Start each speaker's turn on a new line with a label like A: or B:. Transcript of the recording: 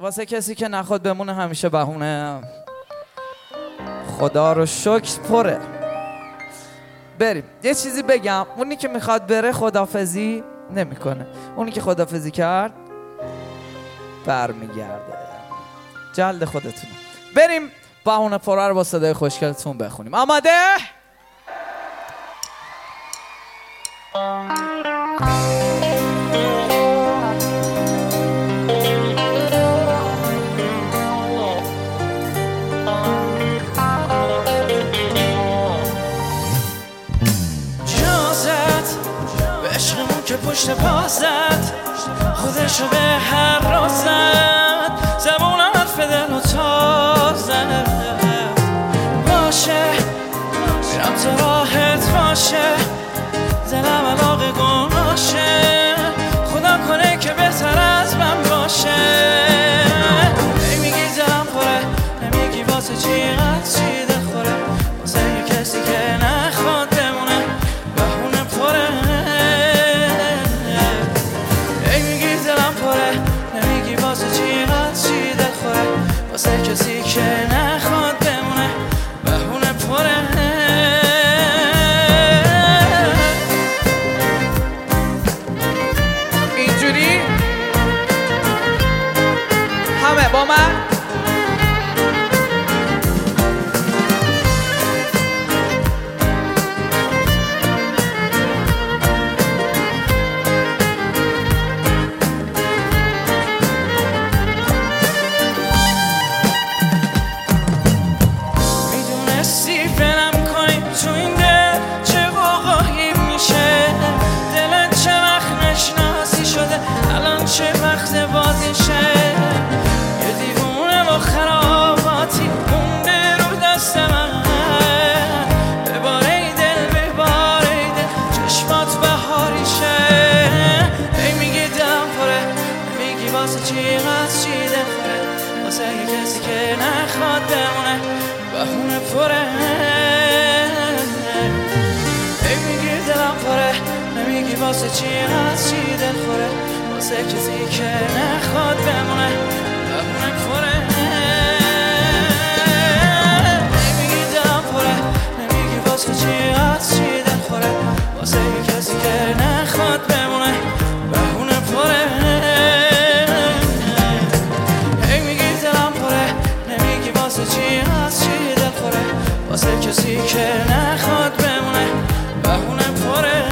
A: واسه کسی که نخواد بمونه همیشه بهونه. خدا رو شکر پره. بریم یه چیزی بگم. اونی که میخواد بره خدافزی نمیکنه، اونی که خدافزی کرد برمیگرده. جلد خودتونه. بریم بهونه پره رو با صدای خوشگلتون بخونیم. آماده؟
B: که پشت پا زد خودشو به هر را زد، زبون حرف دل و تا زد. باشه میرم تو راحت باشه، دلم علاقه گناشه، خدا کنه که بهتر از من باشه. نمیگی دلم پره، نمیگی واسه چی قد چی دل خوره، واسه یه کسی که نخواد بمونه بهونه پره. واسه کسی که نخواد بمونه بهونه پره.
A: اینجوری همه با من.
B: چه وقت بازیشه یه دیوونه با خراباتی مونده رو دست من. بباره دل بباره دل چشمات بهاریشه. ای میگی دلم پره، نمیگی واسه چی قد چی دل خوره، واسه یه کسی که نخواد بمونه بهونه پره. ای میگی دلم پره، نمیگی واسه چی قد چی دل خوره، واسه کسی که نخواد بمونه بهونه پره. نمیگی دلم پره، نمیگی واسه چی از چی دل خوره، واسه کسی که نخواد بمونه بهونه پره. نمیگی دلم پره، نمیگی واسه چی از چی دل خوره، واسه کسی که نخواد بمونه بهونه پره.